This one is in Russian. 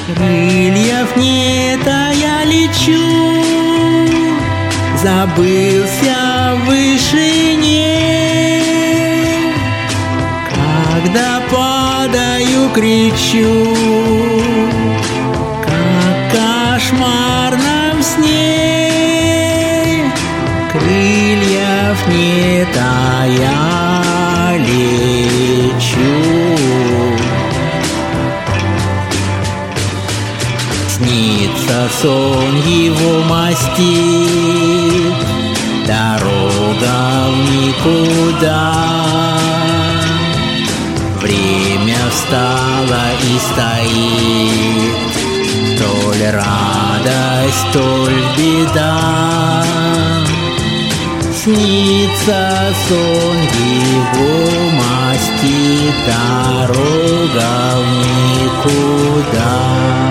Крыльев нет, а я лечу, забылся в вышине. Когда падаю, кричу, как в кошмарном сне. Крыльев нет, а я лечу. Снится сон, его мастит, дорога в никуда. Время встало и стоит, то ли радость, то ли беда. Снится сон, его мастит, дорога в никуда.